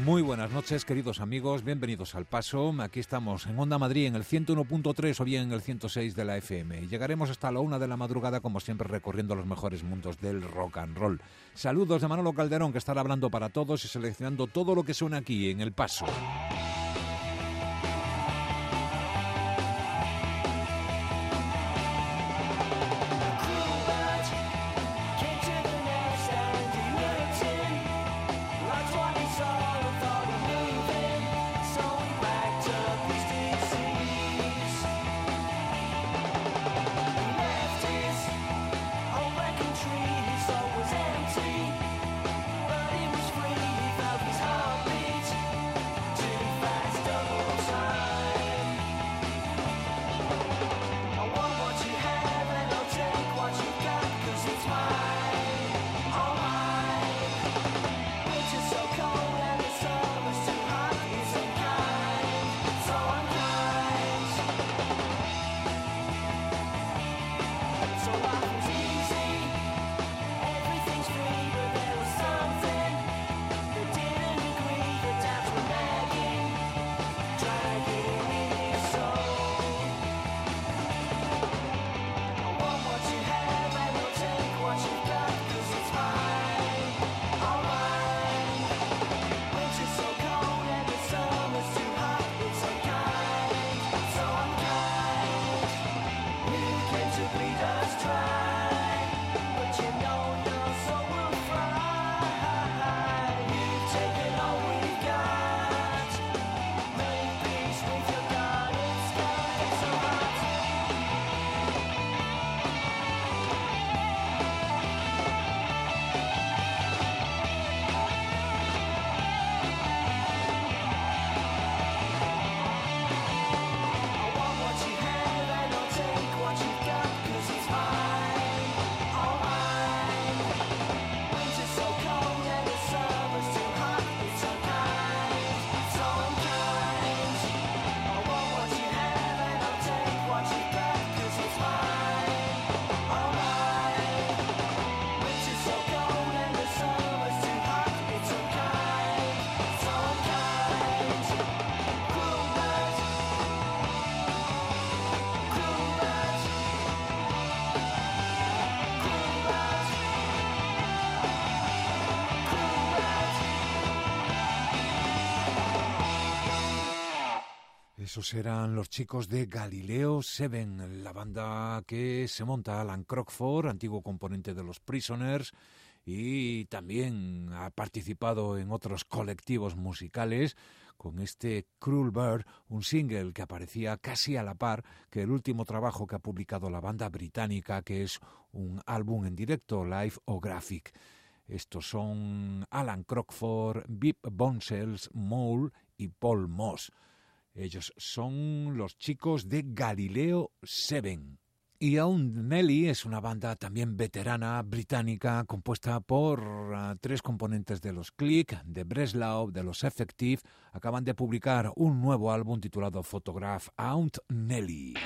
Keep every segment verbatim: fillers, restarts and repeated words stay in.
Muy buenas noches, queridos amigos, bienvenidos al Paso. Aquí estamos en Onda Madrid, en el ciento uno punto tres o bien en el ciento seis de la F M. Y llegaremos hasta la una de la madrugada, como siempre, recorriendo los mejores mundos del rock and roll. Saludos de Manolo Calderón, que estará hablando para todos y seleccionando todo lo que suena aquí en El Paso. Esos eran los chicos de Galileo siete, la banda que se monta Alan Crockford, antiguo componente de los Prisoners, y también ha participado en otros colectivos musicales con este Cruel Bird, un single que aparecía casi a la par que el último trabajo que ha publicado la banda británica, que es un álbum en directo, live o graphic. Estos son Alan Crockford, Viv Bonsells, Mole y Paul Moss. Ellos son los chicos de Galileo siete. Y Aunt Nelly es una banda también veterana británica compuesta por uh, tres componentes de los Click, de Breslau, de los Effective. Acaban de publicar un nuevo álbum titulado Photograph, Aunt Nelly.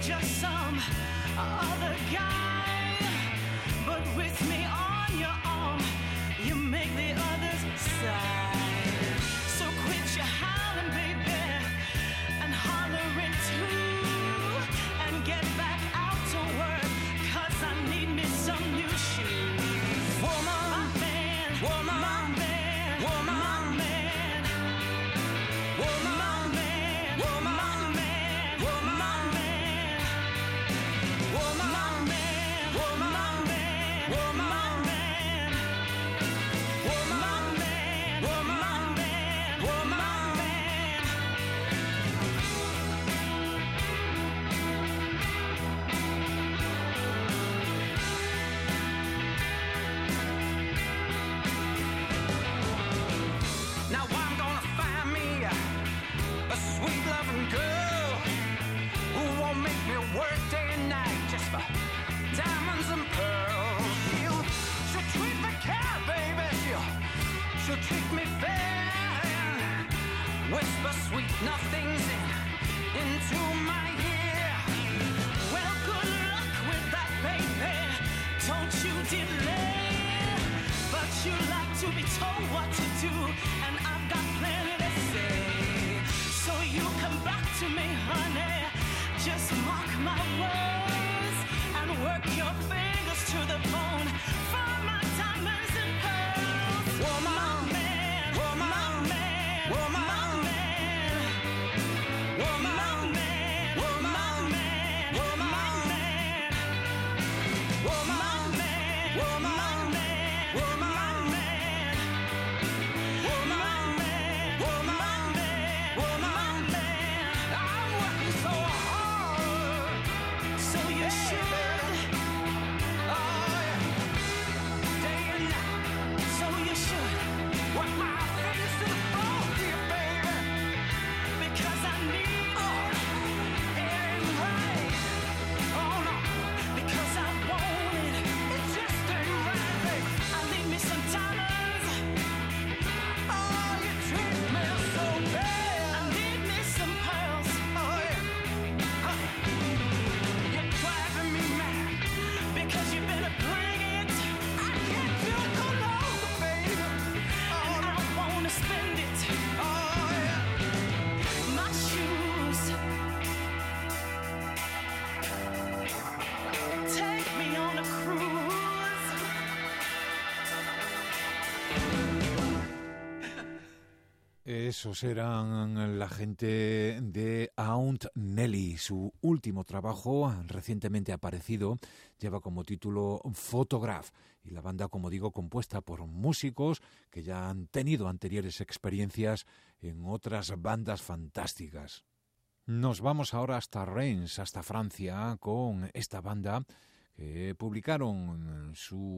just some other guy. But with me on your arm, you make the others sigh. So quit your howling, baby, and hollering too, and get back out to work, 'cause I need me some new shoes. Woman, my man, woman, my man, woman, my man, woman, my man, woman, my man, woman, my man, woman, my man, woman, my man, woman, my man, woman, my man, woman, my man, woman, my man. Now I'm gonna find me a, a sweet loving girl who won't make me work day and night just for diamonds and pearls. She'll, she'll treat me care, baby. She'll, she'll treat me fair and whisper sweet nothings in, into my ear. Well, good luck with that, baby. Don't you delay. But you like to be told what to do, and I've got plenty to say. So you come back to me, honey. Just mark my words and work your fingers to the bone for my diamonds and pearls. Woman, my man, woman, my man, woman, my man, woman, my man, woman, my man, woman, my man, woman, my man, woman, my man, woman, my man, woman, my man, woman, my man, woman, my man. I'm working so hard, so you should. Oh yeah, day and night, so you should. Work my fingers to the bone, dear baby, because I need it. It ain't right, oh no, because I want it. It just ain't right, baby. I need me some diamonds. Oh, you treat me so bad. I need me some pearls. Oh yeah, honey, you're driving me mad because you better bring it. I can't do it no longer, baby. And I wanna spend it. Oh yeah, my shoes. Take me on a cruise. Esos eran la gente de Aunt Nelly. Su último trabajo, recientemente aparecido, lleva como título Photograph. Y la banda, como digo, compuesta por músicos que ya han tenido anteriores experiencias en otras bandas fantásticas. Nos vamos ahora hasta Reims, hasta Francia, con esta banda que publicaron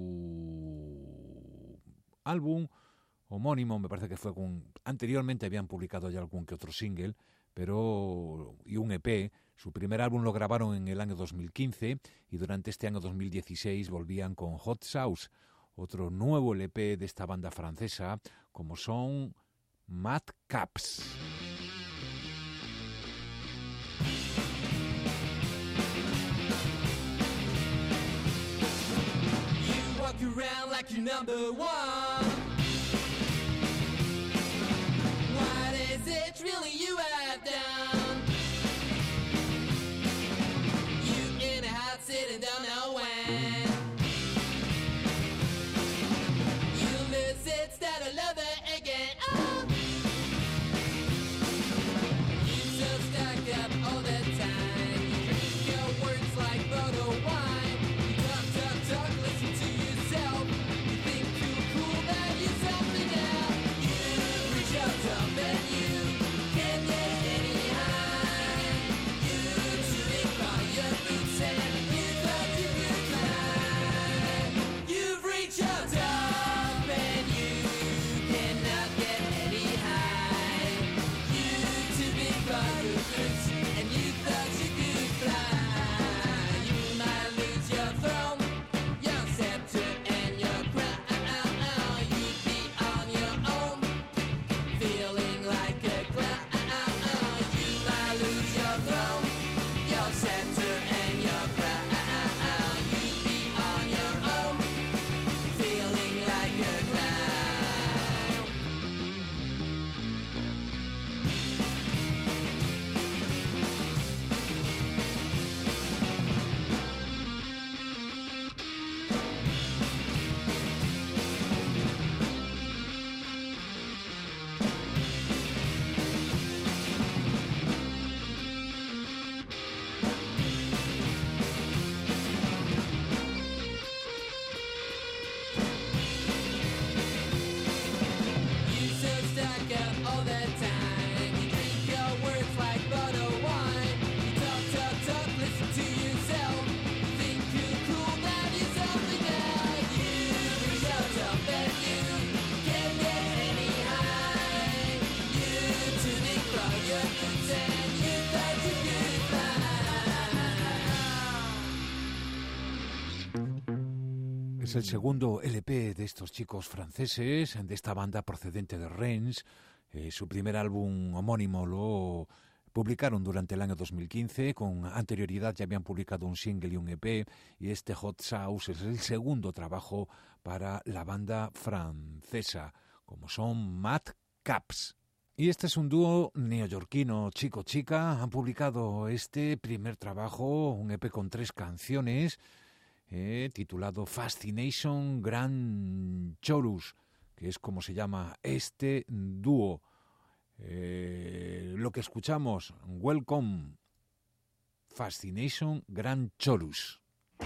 su álbum homónimo, me parece que fue con... Anteriormente habían publicado ya algún que otro single, pero y un E P. Su primer álbum lo grabaron en el año dos mil quince y durante este año dos mil dieciséis volvían con Hot Sauce, otro nuevo L P de esta banda francesa, como son Madcaps. You walk around like you're number one. What is it really you have done? You in a hot seat and don't know when. You lose it, start all over again. Oh, you so stuck up all the time. You drink your words like bottled wine. You talk, talk, talk, listen to yourself. You think you're cool, that Es el segundo L P de estos chicos franceses, de esta banda procedente de Rennes. Eh, su primer álbum homónimo lo publicaron durante el año dos mil quince. Con anterioridad ya habían publicado un single y un E P. Y este Hot Sauce es el segundo trabajo para la banda francesa, como son Mad Caps. Y este es un dúo neoyorquino chico-chica. Han publicado este primer trabajo, un E P con tres canciones, Eh, titulado Fascination Grand Chorus, que es como se llama este dúo. Eh, lo que escuchamos, Welcome, Fascination Grand Chorus.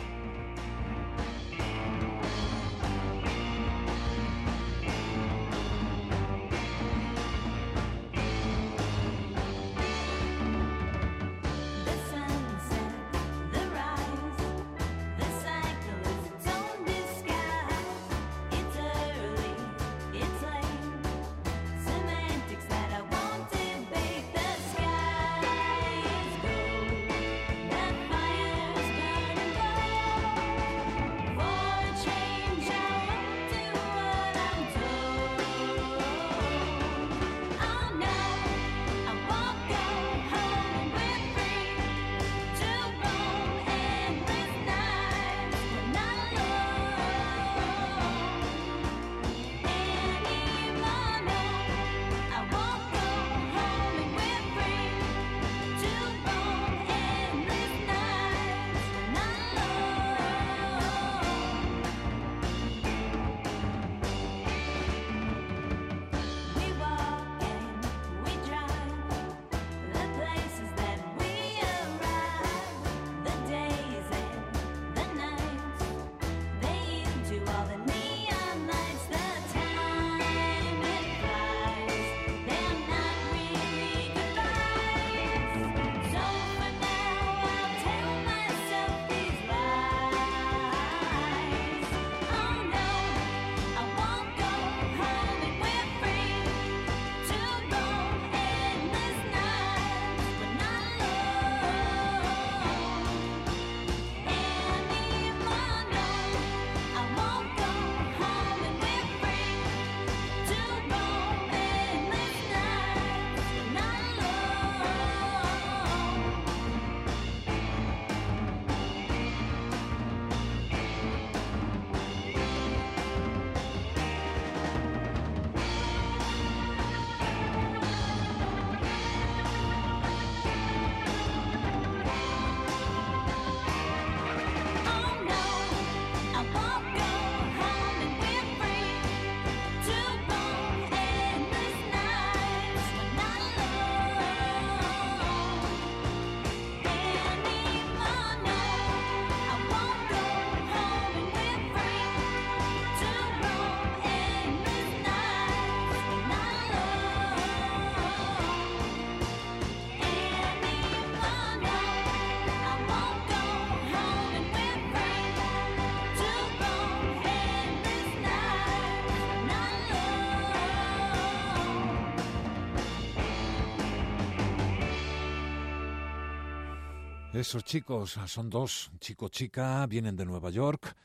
Esos chicos son dos, chico-chica, vienen de Nueva York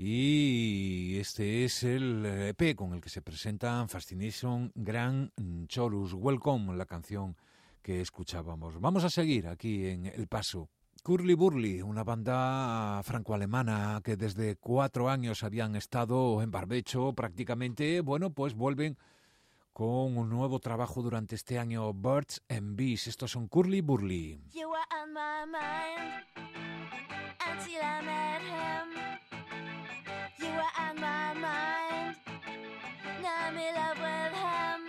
y este es el E P con el que se presentan Fascination Grand Chorus. Welcome, la canción que escuchábamos. Vamos a seguir aquí en El Paso. Curly Burly, una banda franco-alemana que desde cuatro años habían estado en barbecho prácticamente, bueno, pues vuelven con un nuevo trabajo durante este año, Birds and Bees. Estos son Curly Burly. You were on my mind until I met him. You were on my mind, now I'm in love with him.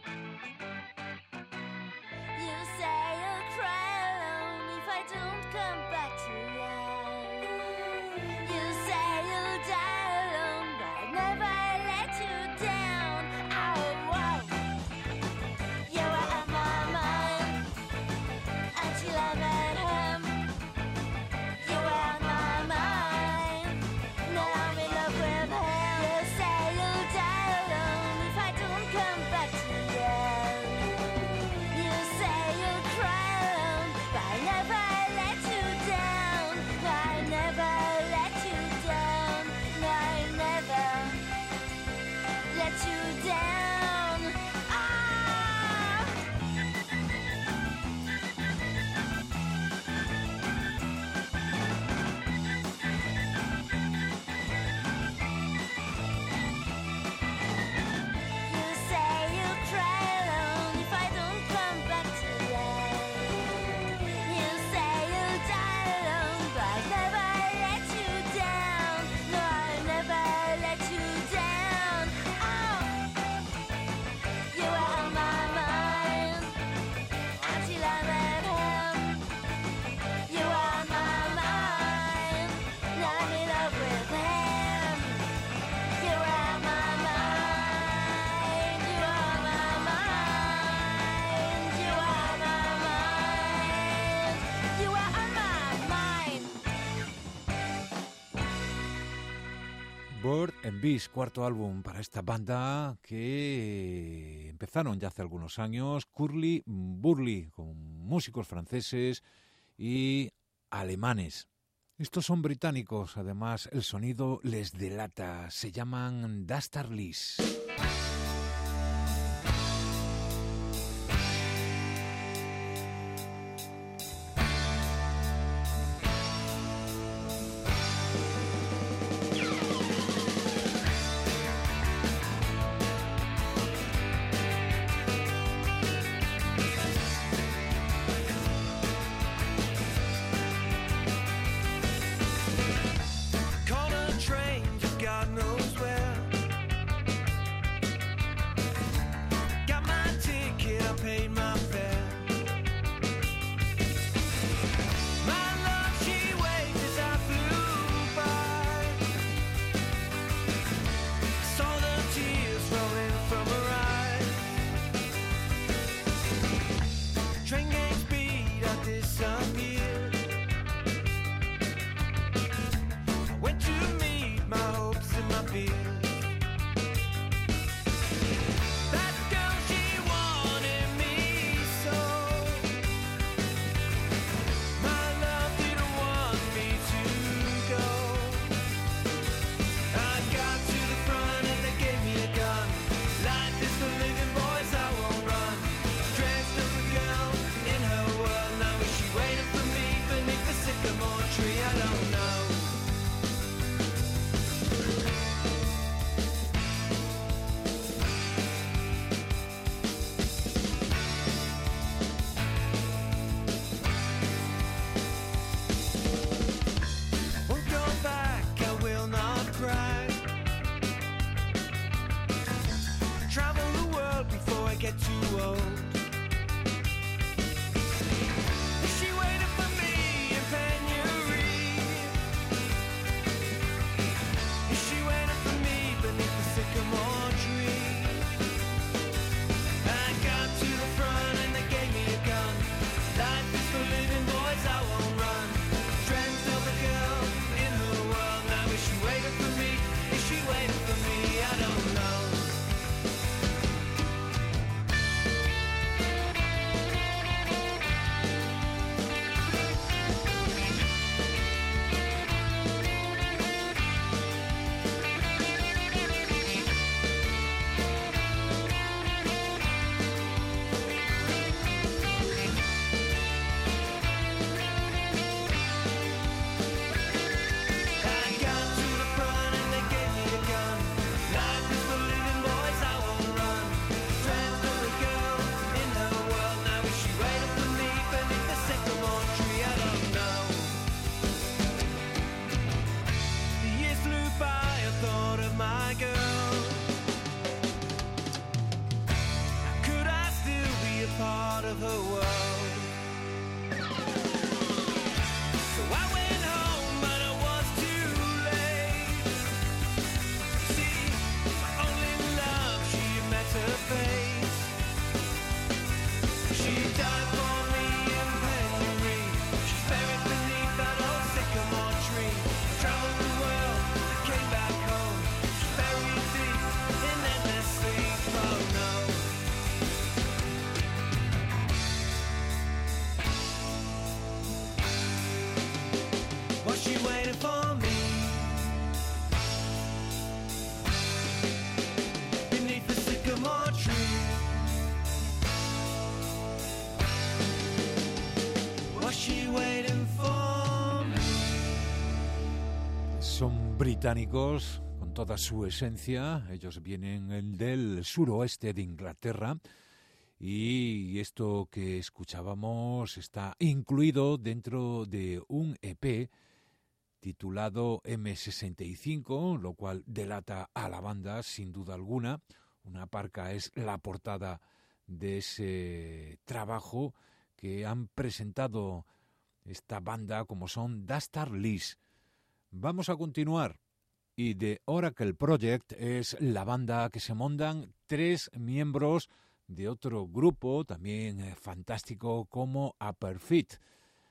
You say you'll cry alone if I don't come back to you. You say you'll die alone, but I'll never let you down. Oh, whoa. You were on my mind until I met him. You were on my mind, now I'm in love with him. You say you'll die alone if I don't come back Bird and Bees, cuarto álbum para esta banda que empezaron ya hace algunos años, Curly Burley, con músicos franceses y alemanes. Estos son británicos, además el sonido les delata, se llaman Dastarlies. Son británicos con toda su esencia, ellos vienen del suroeste de Inglaterra y esto que escuchábamos está incluido dentro de un E P titulado eme sesenta y cinco, lo cual delata a la banda sin duda alguna. Una parca es la portada de ese trabajo que han presentado esta banda como son Dastarlies. Vamos a continuar y The Oracle Project es la banda que se montan tres miembros de otro grupo también eh, fantástico como Upper Fit.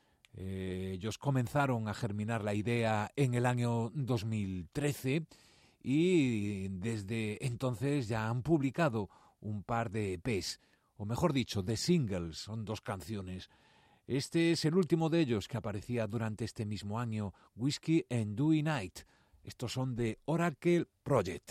Eh, ellos comenzaron a germinar la idea en el año dos mil trece y desde entonces ya han publicado un par de E Pes, o mejor dicho, de singles, son dos canciones. Este es el último de ellos que aparecía durante este mismo año, Whiskey and Dewey Night. Estos son de Oracle Project.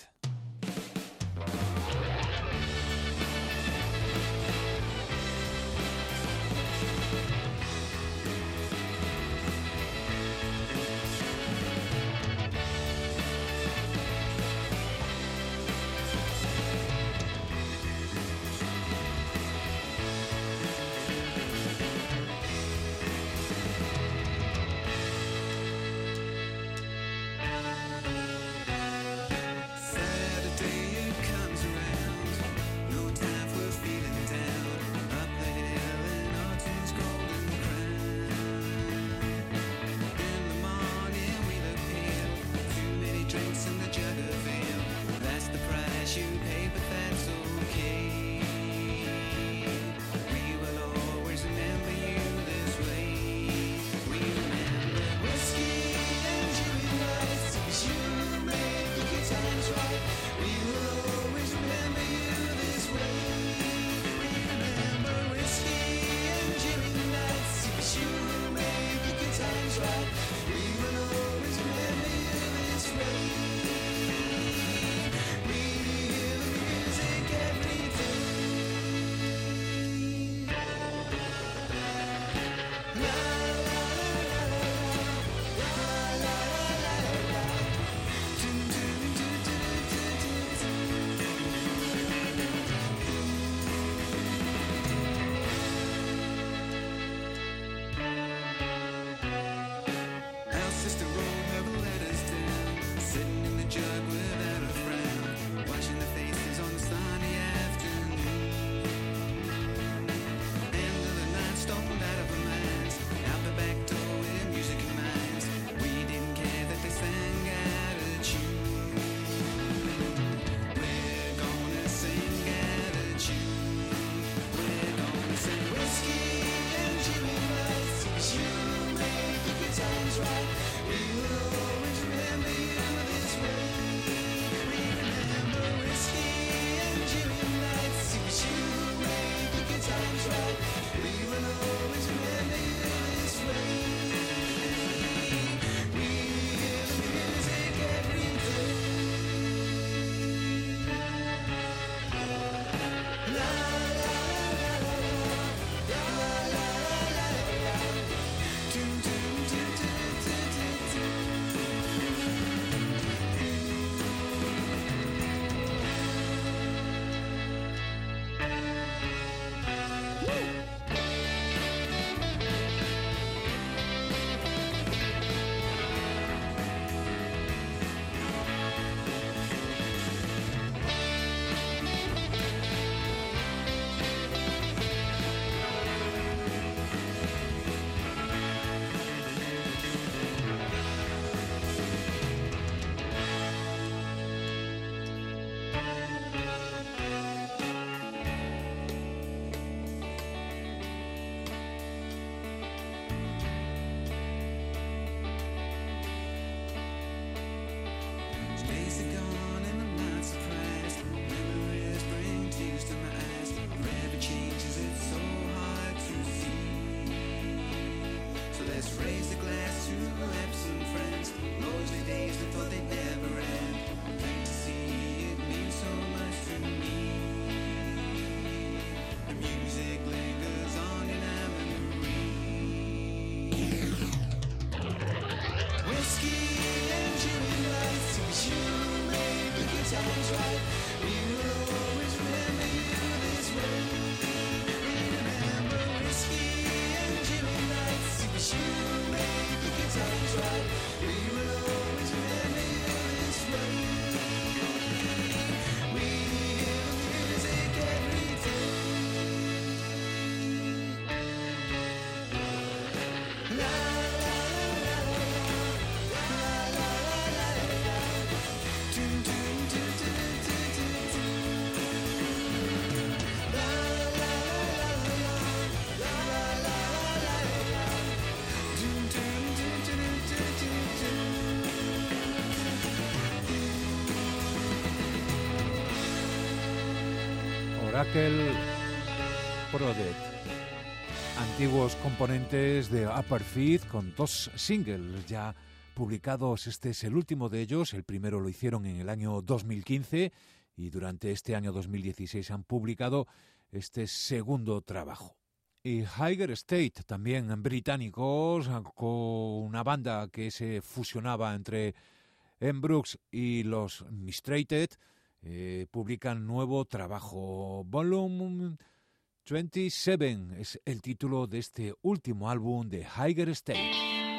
Oracle Prodet, antiguos componentes de Upper Fifth con dos singles ya publicados. Este es el último de ellos, el primero lo hicieron en el año dos mil quince y durante este año dos mil dieciséis han publicado este segundo trabajo. Y Higher State, también británicos, con una banda que se fusionaba entre M. Brooks y los Mistreated, eh, publican nuevo trabajo. Volume veintisiete es el título de este último álbum de Higher State.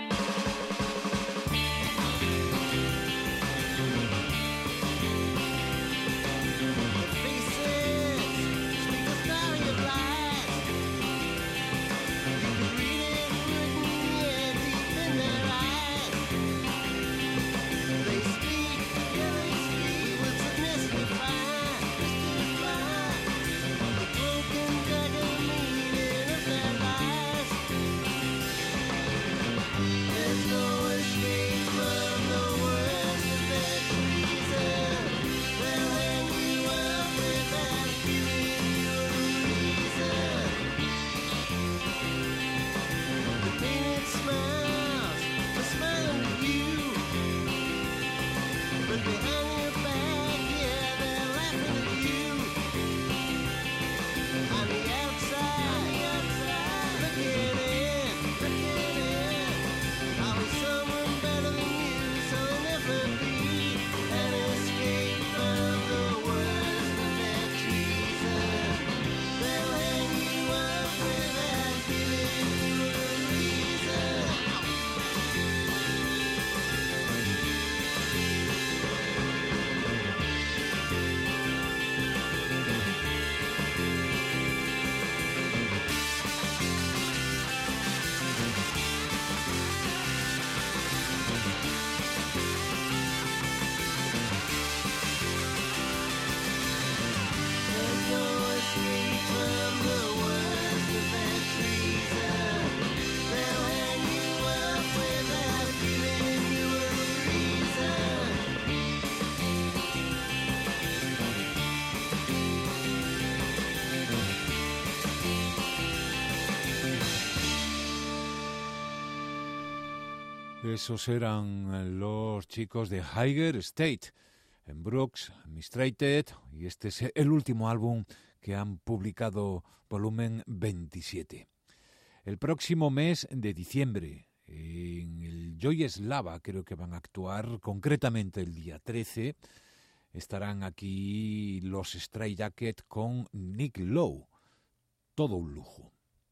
Esos eran los chicos de Higher State, en Brooks, Mistreated, y este es el último álbum que han publicado, volumen veintisiete. El próximo mes de diciembre, en el Joy Slava, creo que van a actuar, concretamente el día trece, estarán aquí los Stray Jacket con Nick Lowe. Todo un lujo,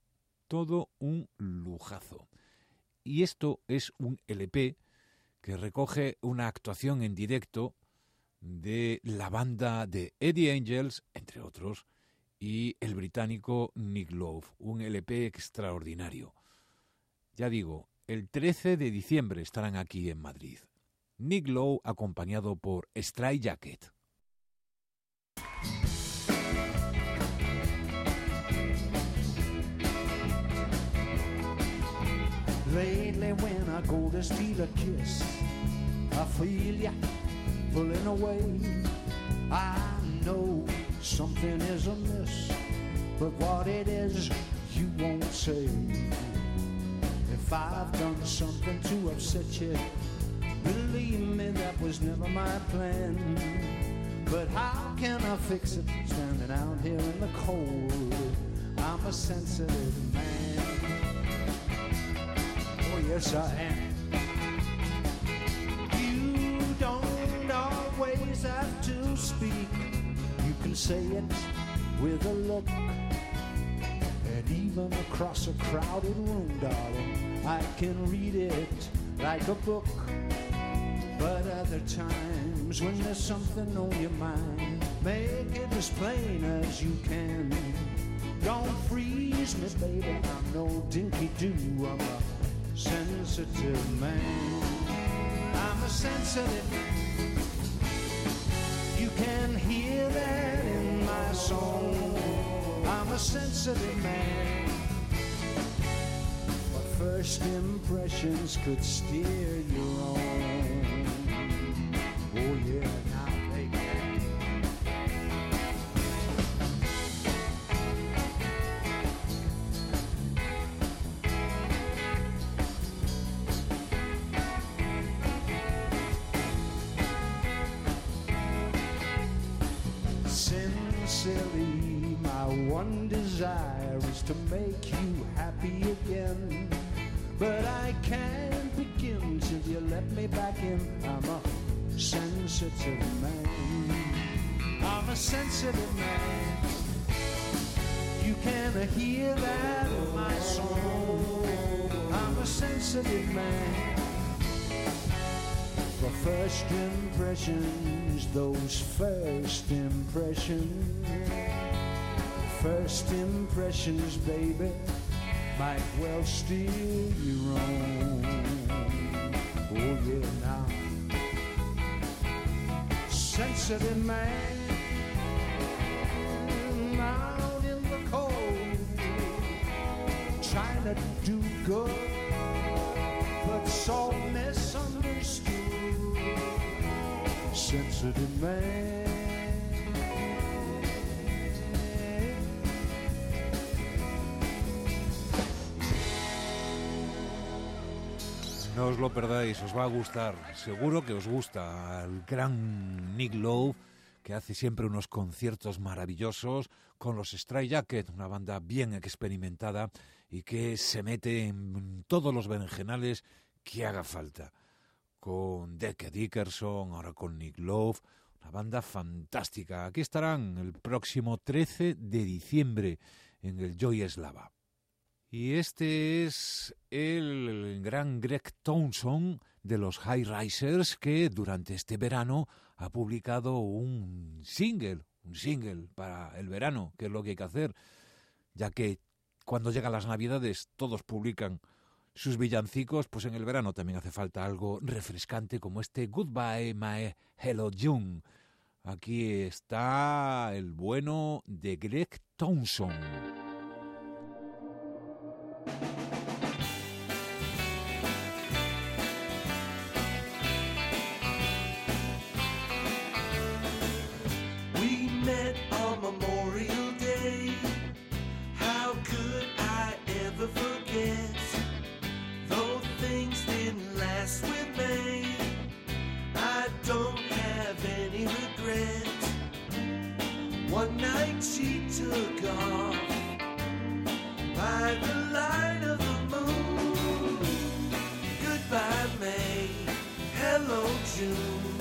todo un lujazo. Y esto es un L P que recoge una actuación en directo de la banda de Eddie Angels, entre otros, y el británico Nick Lowe. Un L P extraordinario. Ya digo, el trece de diciembre estarán aquí en Madrid. Nick Lowe acompañado por Stray Jacket. Lately when I go to steal a kiss, I feel ya pulling away. I know something is amiss, but what it is you won't say. If I've done something to upset you, believe me that was never my plan. But how can I fix it standing out here in the cold? I'm a sensitive man. Yes, I am. You don't always have to speak. You can say it with a look. And even across a crowded room, darling, I can read it like a book. But other times when there's something on your mind, make it as plain as you can. Don't freeze me, baby, I'm no dinky-doo. I'm a sensitive man. I'm a sensitive. You can hear that in my song. I'm a sensitive man. But first impressions could steer you wrong. Oh yeah, now they can. one desire is to make you happy again. But I can't begin till you let me back in. I'm a sensitive man. I'm a sensitive man. You can hear that in my song. I'm a sensitive man. The first impressions, those first impressions, first impressions, baby, might well steer you wrong. Oh yeah, now, sensitive man, out in the cold, trying to do good, but so misunderstood. Sensitive man. No os lo perdáis, os va a gustar, seguro que os gusta. Al gran Nick Lowe, que hace siempre unos conciertos maravillosos con los Stray Jacket, una banda bien experimentada y que se mete en todos los berenjenales que haga falta. Con Deke Dickerson, ahora con Nick Lowe, una banda fantástica. Aquí estarán el próximo trece de diciembre en el Joy Eslava. Y este es el gran Greg Townsend de los High Risers, que durante este verano ha publicado un single, un single para el verano, que es lo que hay que hacer, ya que cuando llegan las Navidades todos publican sus villancicos, pues en el verano también hace falta algo refrescante como este Goodbye My Hello June. Aquí está el bueno de Greg Townsend. One night she took off by the light of the moon. Goodbye May, hello June.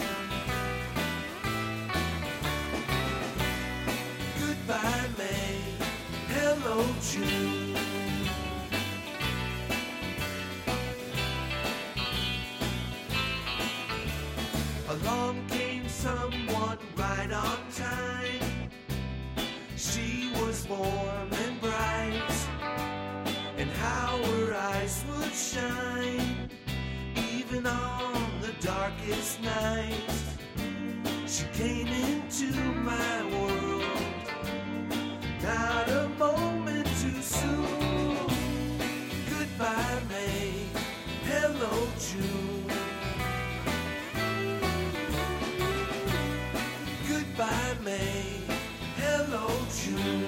Goodbye May, hello June. Along came someone right on time. She was warm and bright, and how her eyes would shine, even on the darkest night. She came into my world, not a moment too soon. Goodbye May, hello June. Goodbye May, hello June.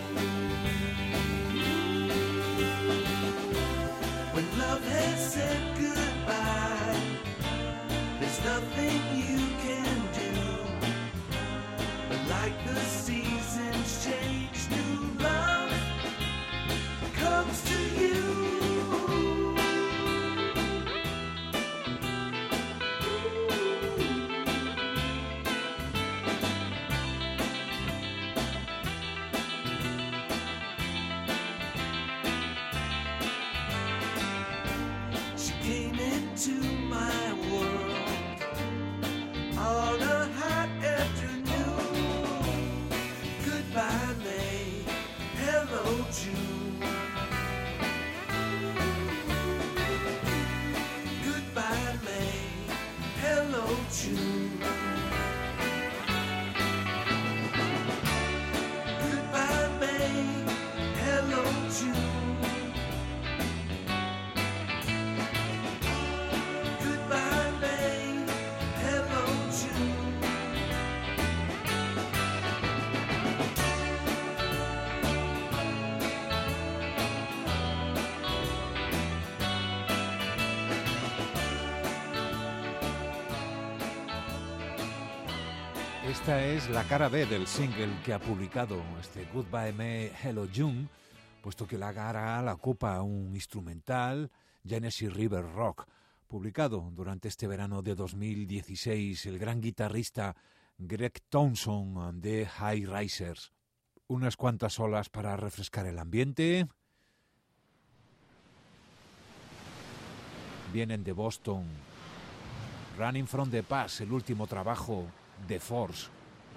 When love has said goodbye, there's nothing you can do. But like the seasons change, new love comes to you. Esta es la cara B del single que ha publicado este Goodbye Me Hello June, puesto que la cara la ocupa un instrumental, Genesee River Rock, publicado durante este verano de dos mil dieciséis el gran guitarrista Greg Thompson de High Risers. Unas cuantas olas para refrescar el ambiente. Vienen de Boston. Running from the Past, el último trabajo de Force.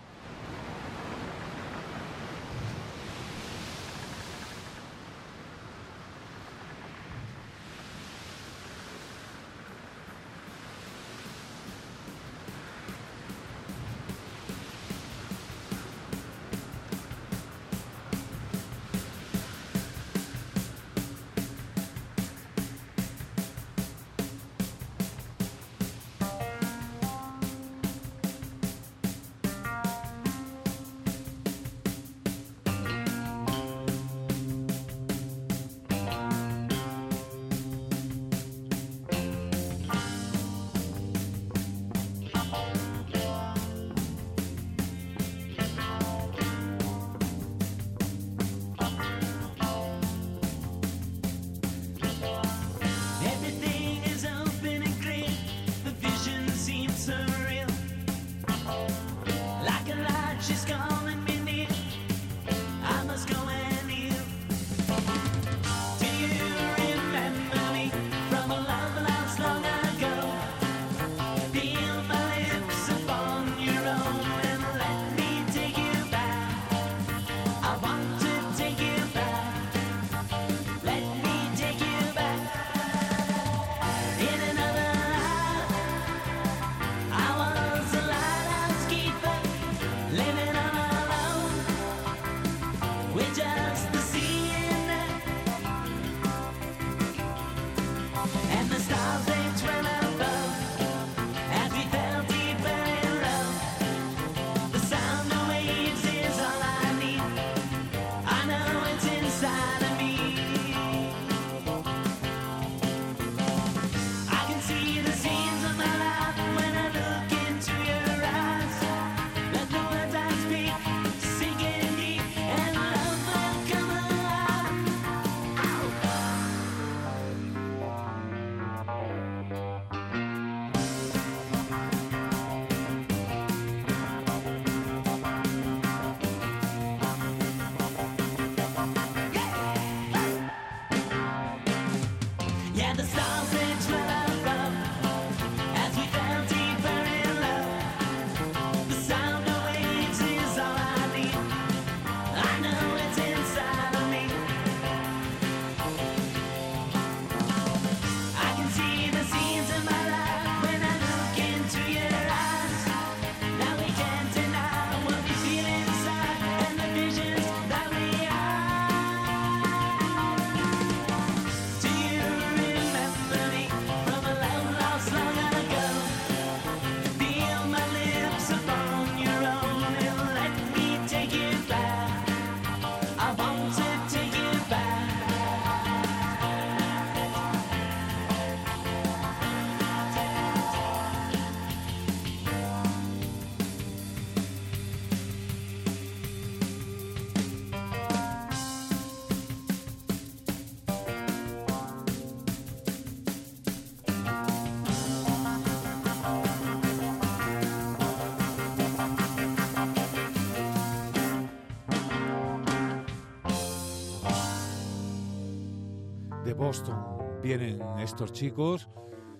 De Boston vienen estos chicos.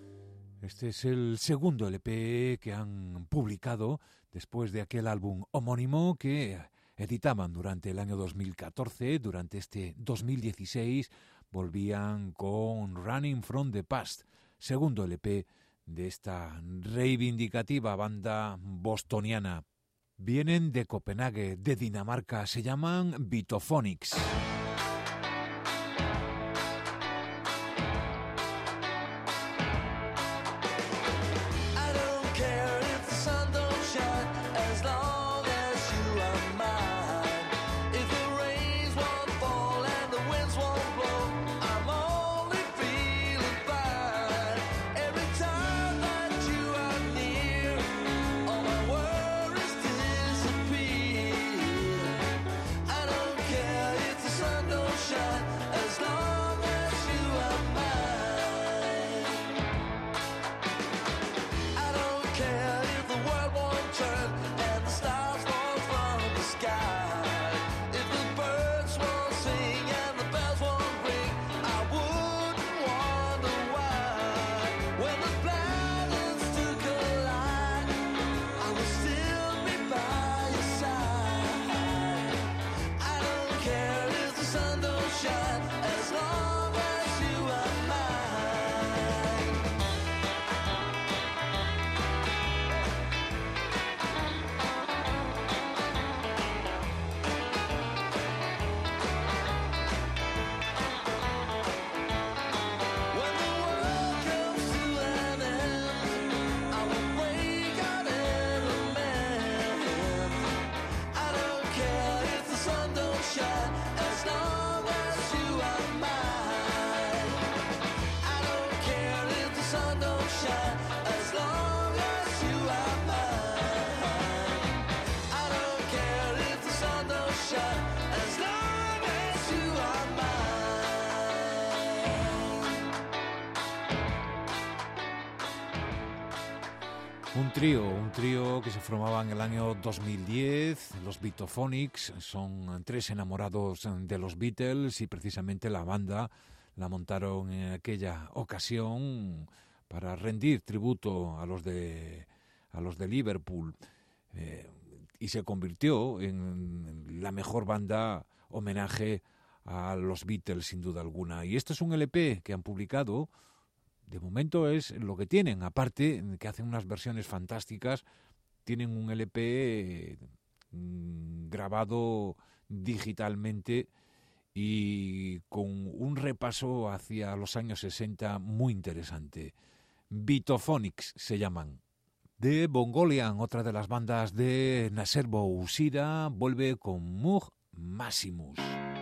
Este es el segundo L P que han publicado después de aquel álbum homónimo que editaban durante el año dos mil catorce. Durante este dos mil dieciséis volvían con Running from the Past, segundo L P de esta reivindicativa banda bostoniana. Vienen de Copenhague, de Dinamarca, se llaman Vitophonics. Every time that you are near, all my worries disappear. Un trío, un trío que se formaba en el año dos mil diez, los Beatophonics, son tres enamorados de los Beatles y precisamente la banda la montaron en aquella ocasión para rendir tributo a los de, a los de Liverpool eh, y se convirtió en la mejor banda homenaje a los Beatles sin duda alguna. Y este es un L P que han publicado. De momento es lo que tienen, aparte que hacen unas versiones fantásticas, tienen un L P mm, grabado digitalmente y con un repaso hacia los años sesenta muy interesante. Beatophonics se llaman. De Mongolian, otra de las bandas de Naserbo Usida, vuelve con Moog Maximus.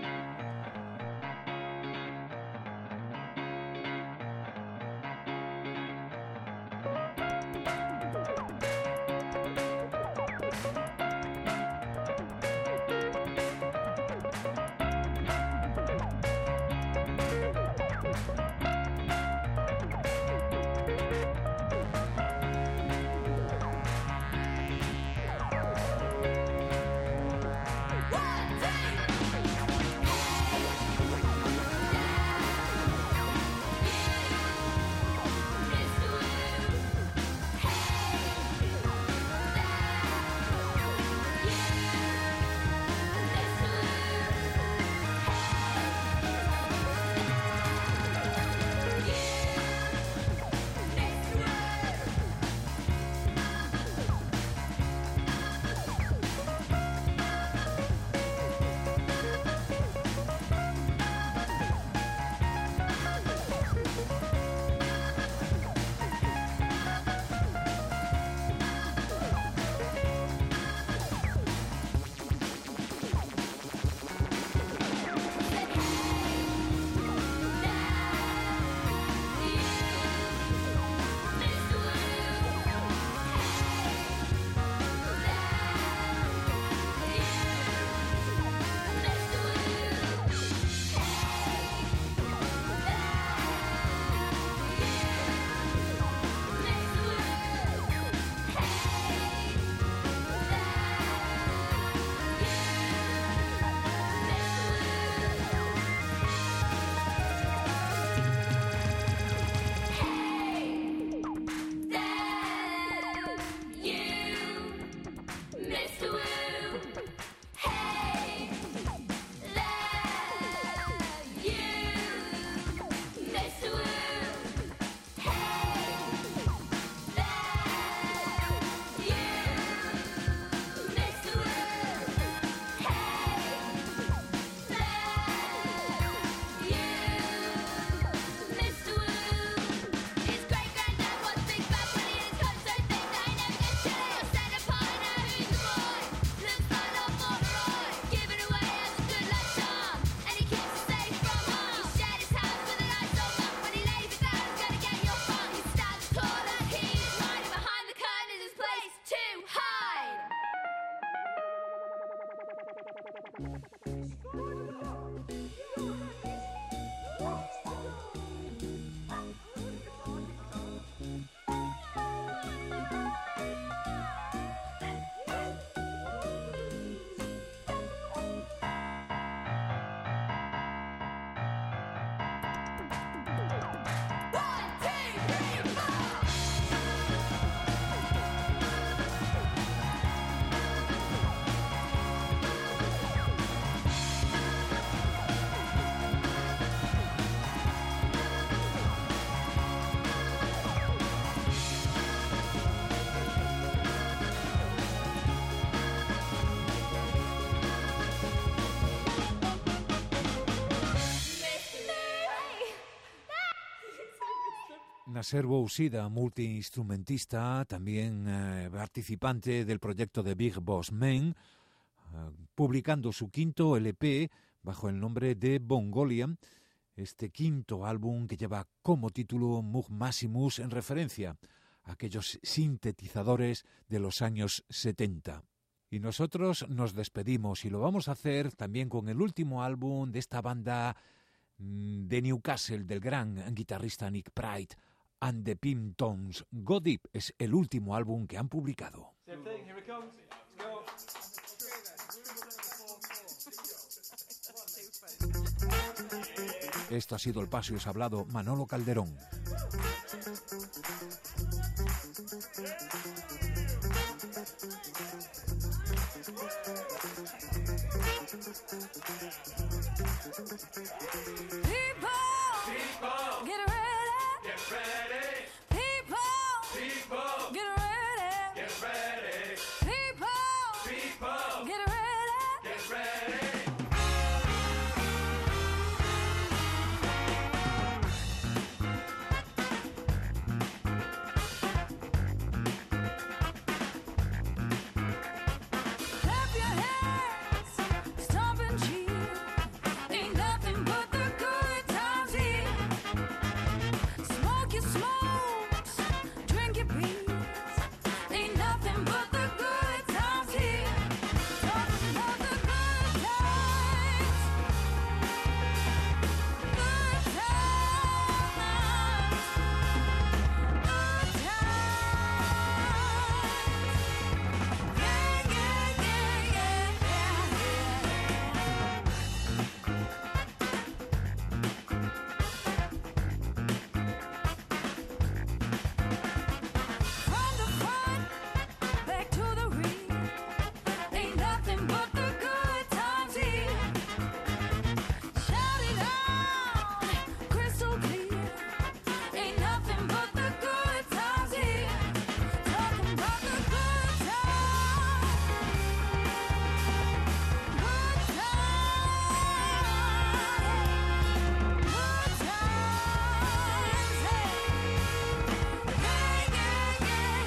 Naserbo Usida, multiinstrumentista, también eh, participante del proyecto de Big Boss Man, eh, publicando su quinto L P bajo el nombre de Mongolian, este quinto álbum que lleva como título Moog Maximus en referencia a aquellos sintetizadores de los años setenta. Y nosotros nos despedimos y lo vamos a hacer también con el último álbum de esta banda de Newcastle, del gran guitarrista Nick Pride, and the Pimptons. Go Deep es el último álbum que han publicado. Esto ha sido El Paso y os ha hablado Manolo Calderón. People, people, get ready, get ready. People, people, get ready, get ready. People, people, get ready, get ready. Clap your hands, stomp and cheer. Ain't nothing but the good times here. Smoke your smokes, drink your beers. Ain't nothing but the good times here. Talking about the good times, good times, good times. Yeah, yeah, yeah, yeah, yeah, yeah. From the front, back to the rear. Ain't nothing but the good times here. Shout it out, crystal clear. Ain't nothing but the good times here. Talking about the good times, good times, good times. Yeah, yeah, yeah,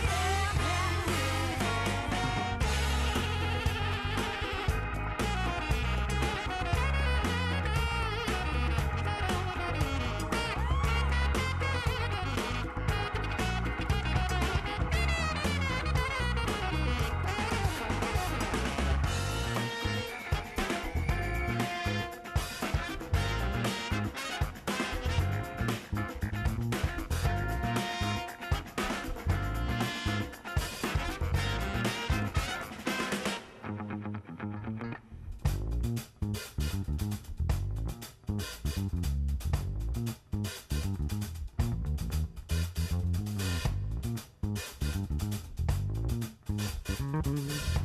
yeah.